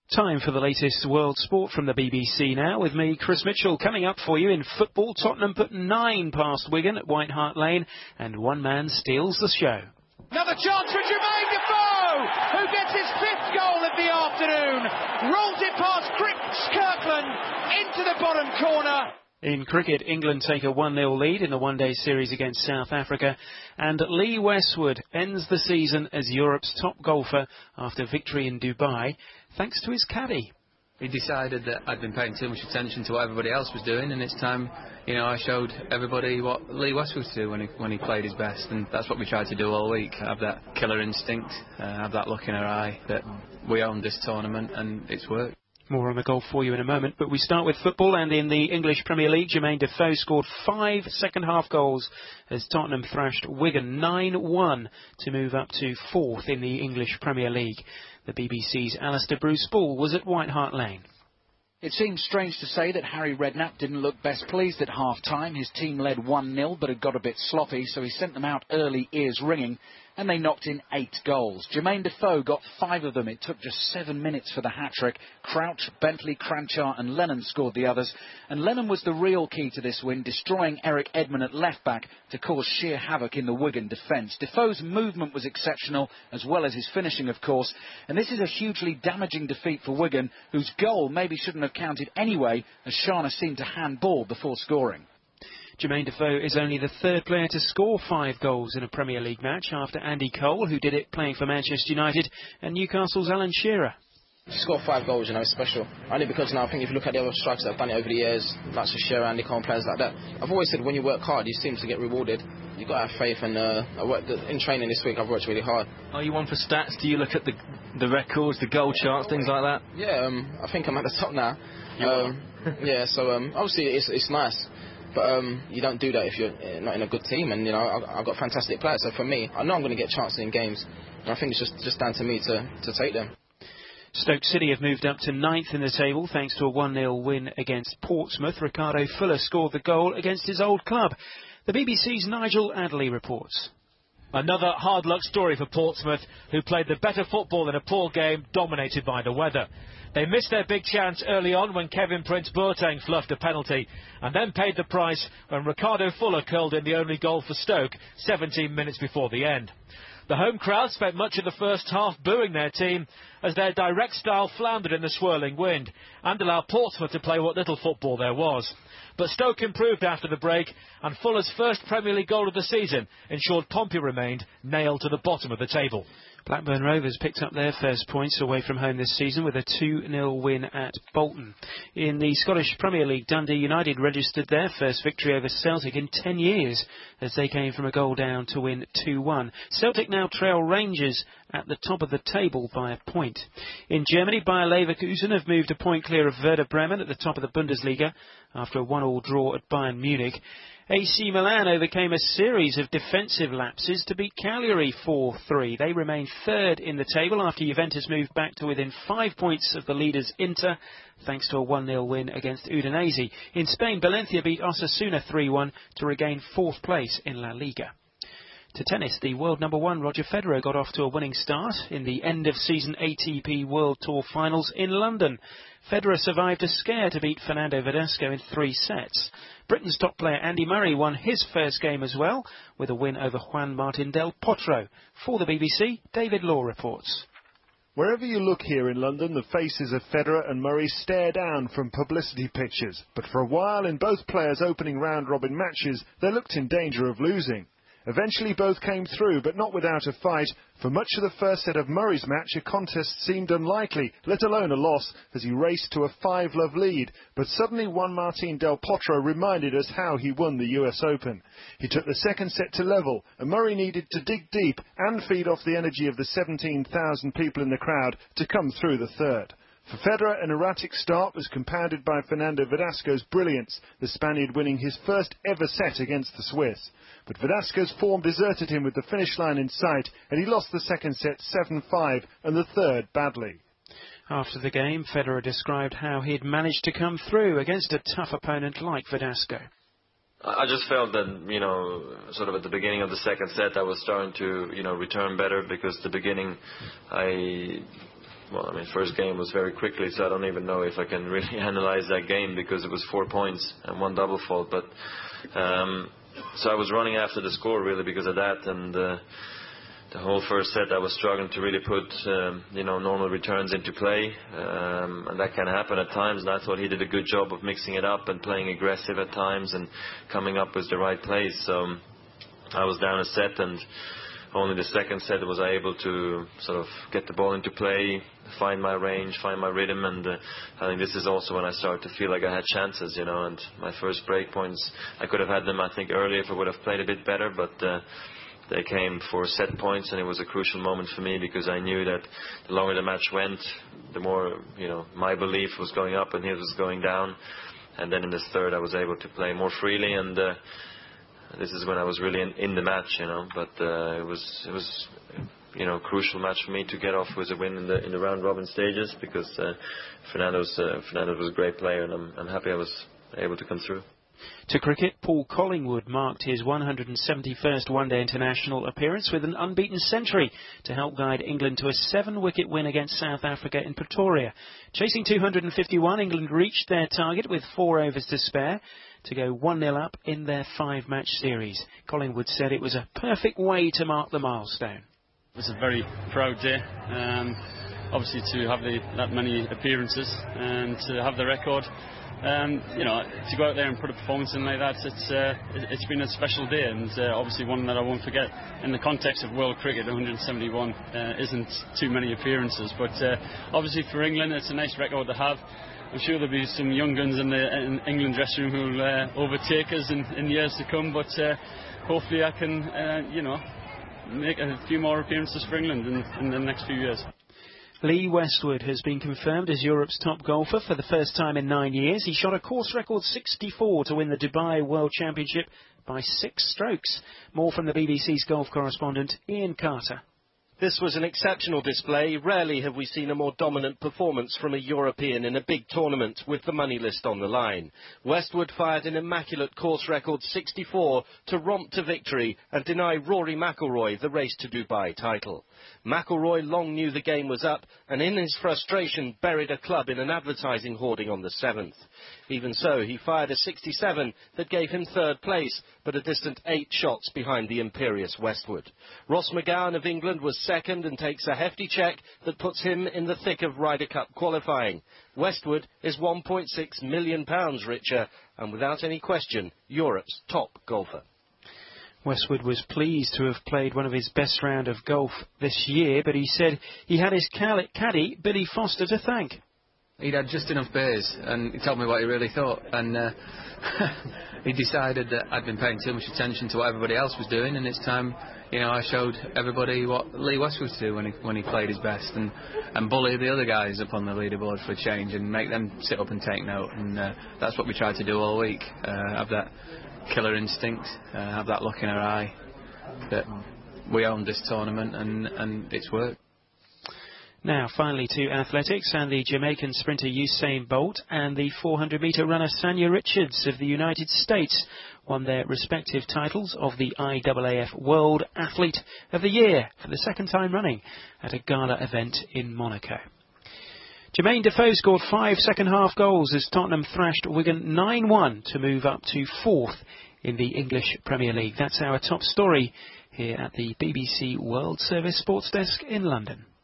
Time for the latest world sport from the BBC now, with me, Chris Mitchell. Coming up for you in football, Tottenham put 9 past Wigan at White Hart Lane, and one man steals the show. Another chance for Jermaine Defoe, who gets his 5th goal of the afternoon. Rolls it past Chris Kirkland into the bottom corner. In cricket, England take a 1-0 lead in the one-day series against South Africa, and Lee Westwood ends the season as Europe's top golfer after victory in Dubai, thanks to his caddy. He decided that I'd been paying too much attention to what everybody else was doing, and it's time, I showed everybody what Lee Westwood do when he played his best, and that's what we tried to do all week. Have that killer instinct, have that look in our eye that we own this tournament, and it's worked. More on the golf for you in a moment, but we start with football, and in the English Premier League, Jermaine Defoe scored 5 second-half goals as Tottenham thrashed Wigan 9-1 to move up to 4th in the English Premier League. The BBC's Alistair Bruce-Ball was at White Hart Lane. It seems strange to say that Harry Redknapp didn't look best pleased at half-time. His team led 1-0, but had got a bit sloppy, so he sent them out early, ears ringing, and they knocked in 8 goals. Jermaine Defoe got 5 of them. It took just 7 minutes for the hat-trick. Crouch, Bentley, Cranchar and Lennon scored the others. And Lennon was the real key to this win, destroying Eric Edmond at left-back to cause sheer havoc in the Wigan defence. Defoe's movement was exceptional, as well as his finishing, of course. And this is a hugely damaging defeat for Wigan, whose goal maybe shouldn't have counted anyway, as Shana seemed to handball before scoring. Jermaine Defoe is only the 3rd player to score 5 goals in a Premier League match, after Andy Cole, who did it playing for Manchester United, and Newcastle's Alan Shearer. To score 5 goals, it's special. Only because now I think if you look at the other strikers that have done it over the years, like Shearer, Andy Cole, players like that, I've always said when you work hard, you seem to get rewarded. You've got to have faith, and I worked in training this week. I've worked really hard. Are you one for stats? Do you look at the records, the goal charts, things like that? Yeah, I think I'm at the top now. Yeah, so obviously it's nice. But you don't do that if you're not in a good team, and I've got fantastic players. So for me, I know I'm going to get chances in games, and I think it's just down to me to take them. Stoke City have moved up to 9th in the table thanks to a 1-0 win against Portsmouth. Ricardo Fuller scored the goal against his old club. The BBC's Nigel Adderley reports. Another hard luck story for Portsmouth, who played the better football in a poor game dominated by the weather. They missed their big chance early on when Kevin Prince Boateng fluffed a penalty, and then paid the price when Ricardo Fuller curled in the only goal for Stoke 17 minutes before the end. The home crowd spent much of the first half booing their team as their direct style floundered in the swirling wind and allowed Portsmouth to play what little football there was. But Stoke improved after the break, and Fuller's first Premier League goal of the season ensured Pompey remained nailed to the bottom of the table. Blackburn Rovers picked up their first points away from home this season with a 2-0 win at Bolton. In the Scottish Premier League, Dundee United registered their first victory over Celtic in 10 years as they came from a goal down to win 2-1. Celtic now trail Rangers at the top of the table by a point. In Germany, Bayer Leverkusen have moved a point clear of Werder Bremen at the top of the Bundesliga after a 1-1 draw at Bayern Munich. AC Milan overcame a series of defensive lapses to beat Cagliari 4-3. They remain 3rd in the table after Juventus moved back to within 5 points of the leaders Inter, thanks to a 1-0 win against Udinese. In Spain, Valencia beat Osasuna 3-1 to regain 4th place in La Liga. To tennis, the world number 1 Roger Federer got off to a winning start in the end-of-season ATP World Tour Finals in London. Federer survived a scare to beat Fernando Verdasco in 3 sets. Britain's top player Andy Murray won his first game as well, with a win over Juan Martín del Potro. For the BBC, David Law reports. Wherever you look here in London, the faces of Federer and Murray stare down from publicity pictures. But for a while, in both players' opening round-robin matches, they looked in danger of losing. Eventually both came through, but not without a fight. For much of the first set of Murray's match, a contest seemed unlikely, let alone a loss, as he raced to a 5-love lead. But suddenly Juan Martín del Potro reminded us how he won the US Open. He took the second set to level, and Murray needed to dig deep and feed off the energy of the 17,000 people in the crowd to come through the third. For Federer, an erratic start was compounded by Fernando Verdasco's brilliance, the Spaniard winning his first ever set against the Swiss. But Verdasco's form deserted him with the finish line in sight, and he lost the second set 7-5 and the third badly. After the game, Federer described how he'd managed to come through against a tough opponent like Verdasco. I just felt that, sort of at the beginning of the second set, I was starting to, return better, because the beginning I well, I mean, first game was very quickly, so I don't even know if I can really analyze that game because it was 4 points and 1 double fault. But so I was running after the score really because of that, and the whole first set I was struggling to really put normal returns into play, and that can happen at times. And I thought he did a good job of mixing it up and playing aggressive at times and coming up with the right plays. So I was down a set, and only the second set was I able to sort of get the ball into play, find my range, find my rhythm, and I think this is also when I started to feel like I had chances, and my first break points, I could have had them, I think, earlier if I would have played a bit better, but they came for set points, and it was a crucial moment for me because I knew that the longer the match went, the more, my belief was going up and his was going down, and then in the third I was able to play more freely, and this is when I was really in the match, but it was crucial match for me to get off with a win in the round robin stages because Fernando was a great player, and I'm happy I was able to come through. To cricket, Paul Collingwood marked his 171st one-day international appearance with an unbeaten century to help guide England to a 7-wicket win against South Africa in Pretoria. Chasing 251, England reached their target with 4 overs to spare to go 1-0 up in their 5-match series. Collingwood said it was a perfect way to mark the milestone. It was a very proud day, obviously to have that many appearances and to have the record. To go out there and put a performance in like that, it's been a special day, and obviously one that I won't forget. In the context of world cricket, 171 isn't too many appearances, but obviously for England it's a nice record to have. I'm sure there'll be some young guns in the England dressing room who will overtake us in years to come, but hopefully I can make a few more appearances for England in the next few years. Lee Westwood has been confirmed as Europe's top golfer for the first time in 9 years. He shot a course record 64 to win the Dubai World Championship by 6 strokes. More from the BBC's golf correspondent Ian Carter. This was an exceptional display. Rarely have we seen a more dominant performance from a European in a big tournament with the money list on the line. Westwood fired an immaculate course record 64 to romp to victory and deny Rory McIlroy the Race to Dubai title. McIlroy long knew the game was up and in his frustration buried a club in an advertising hoarding on the 7th. Even so, he fired a 67 that gave him 3rd place, but a distant 8 shots behind the imperious Westwood. Ross McGowan of England was 2nd and takes a hefty cheque that puts him in the thick of Ryder Cup qualifying. Westwood is £1.6 million richer and without any question Europe's top golfer. Westwood was pleased to have played one of his best round of golf this year, but he said he had his caddy, Billy Foster, to thank. He'd had just enough beers, and he told me what he really thought, and he decided that I'd been paying too much attention to what everybody else was doing, and it's time, I showed everybody what Lee Westwood would do when he played his best, and bully the other guys up on the leaderboard for a change, and make them sit up and take note, and that's what we tried to do all week, have that killer instinct, have that look in our eye that we owned this tournament, and it's worked. Now, finally to athletics, and the Jamaican sprinter Usain Bolt and the 400-metre runner Sanya Richards of the United States won their respective titles of the IAAF World Athlete of the Year for the 2nd time running at a gala event in Monaco. Jermaine Defoe scored 5 second-half goals as Tottenham thrashed Wigan 9-1 to move up to 4th in the English Premier League. That's our top story here at the BBC World Service Sports Desk in London.